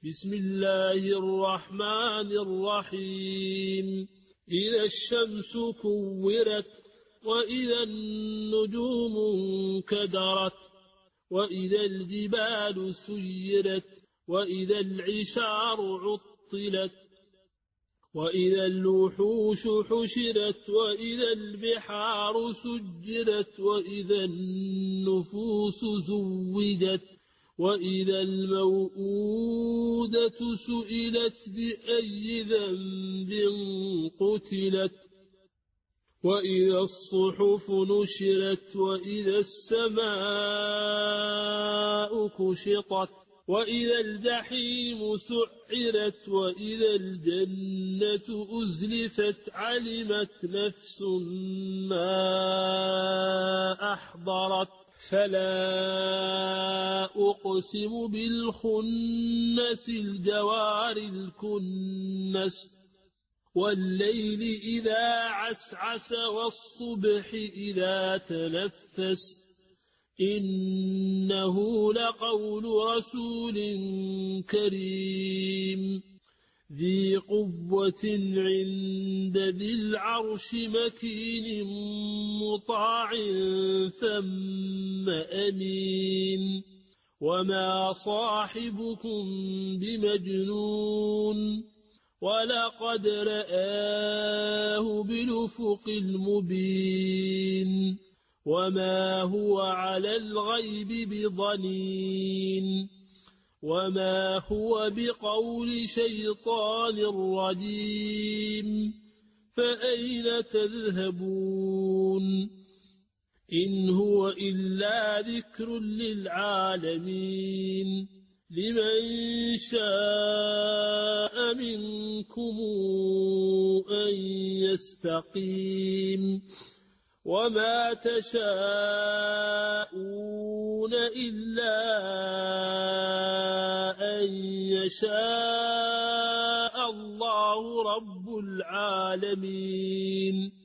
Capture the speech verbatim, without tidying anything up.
بسم الله الرحمن الرحيم إذا الشمس كورت وإذا النجوم انكدرت وإذا الجبال سيرت وإذا العشار عطلت وإذا الوحوش حشرت وإذا البحار سجرت وإذا النفوس زوجت وإذا الموءودة سئلت بأي ذنب قتلت وإذا الصحف نشرت وإذا السماء كشطت وإذا الجحيم سعرت وإذا الجنة أزلفت علمت نفس ما أحضرت فلا أقسم بالخنس الجوار الكنس والليل إذا عسعس والصبح إذا تنفس إنه لقول رسول كريم ذي قوة عند ذي العرش مكين مطاع ثم أمين وما صاحبكم بمجنون ولقد رآه بالأفق المبين وما هو على الغيب بضنين وما هو بقول شيطان رجيم فأين تذهبون إن هو إلا ذكر للعالمين لمن شاء منكم أن يستقيم وما تشاءون إلا أن يشاء الله رب العالمين.